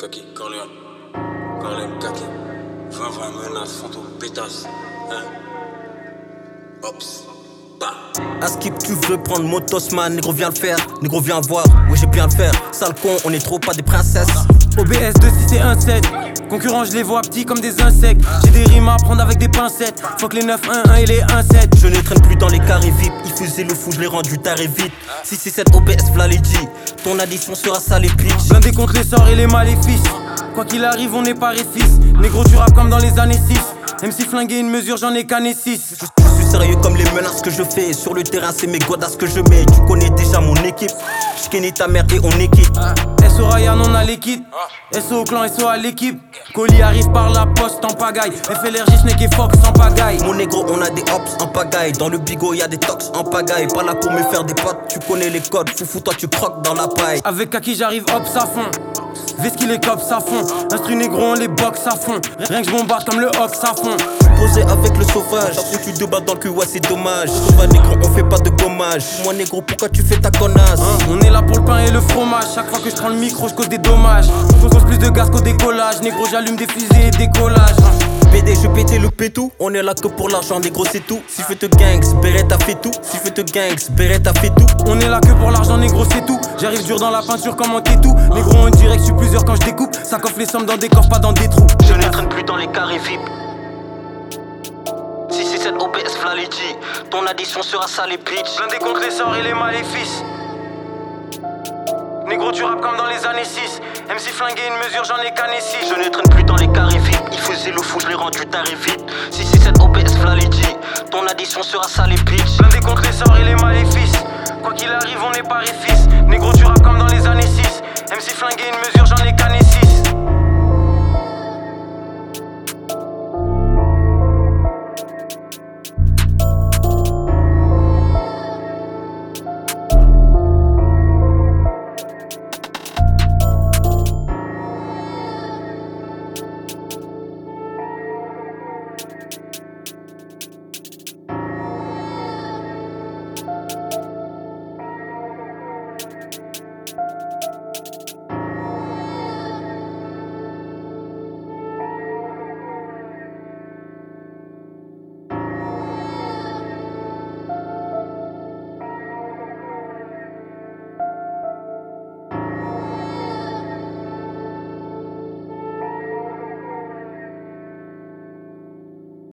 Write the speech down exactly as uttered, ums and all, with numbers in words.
Kaki, Corleone, Corleone, Kaki, vingt vingt menaces, fantômes, pétasses, hein. Ops, bah. À skip, tu veux prendre mon tosman, négro viens le faire, négro viens voir, ouais j'ai bien le faire, sale con, on est trop pas des princesses. O B S deux six et un sept, concurrents je les vois petits comme des insectes. J'ai des rimes à prendre avec des pincettes, faut que les neuf un un et les un sept. Je ne traîne plus dans les carrés V I P, il faisait le fou, je l'ai rendu taré vite. six six sept O B S v'là les G, ton addition sera sale et pitch. Blindé contre les sorts et les maléfices, quoi qu'il arrive on n'est pas réfis. Négro tu rap comme dans les années six, M C flingué une mesure j'en ai cané six. Je suis sérieux comme les menaces que je fais, sur le terrain c'est mes godasses que je mets. Tu connais déjà mon équipe, j'kenny ta mère et on est quitte. S O Ryan on a l'équipe, S O au clan, S O à l'équipe. Colis arrive par la poste en pagaille, F L R J, Snake et Fox en pagaille. Mon négro on a des hops en pagaille, dans le bigot y'a des tox en pagaille. Pas là pour me faire des potes, tu connais les codes, foufou toi tu croques dans la paille. Avec Kaki j'arrive hop ça fond, Veski les cops ça fond, instru négro on les boxe à fond, rien que je bombarde comme le Hawk ça fond. Posé avec le sauvage, t'as foutu deux balles dans le cul, ouais c'est dommage. Sauva négro on fait pas de gommage, moi négro pourquoi tu fais ta connasse hein? On est là pour le pain et le fromage, chaque fois que je prends le micro je cause des dommages. Je cause plus de gaz qu'au décollage, négro j'allume des fusées et décollage hein. B D je pétais le pétou, on est là que pour l'argent négro c'est tout. Si fais te gangs, Beret t'as fait tout. Si fais te gangs, Beret t'as fait tout. On est là que pour l'argent négro c'est tout. J'arrive dur dans la peinture comme un tétou. Négro on dirait que je suis plusieurs quand je découpe. Ça coffre les sommes dans des coffres pas dans des trous. Je ne traîne plus dans les carrés V I P. six six sept O B S v'là les G, ton addition sera sale et pitch. Blindé contre les sorts et les maléfices. Négro tu rap comme dans les années six, M C flingué une mesure j'en ai cané six. Je ne traîne plus dans les carrés V I P, il faisait le fou je l'ai rendu taré vite. six six sept O B S v'là les G, ton addition sera sale et pitch. Blindé contre les sorts et les maléfices, quoi qu'il arrive on n'est pas réfis. Négro tu rap comme dans les années six, M C flingué une mesure j'en ai cané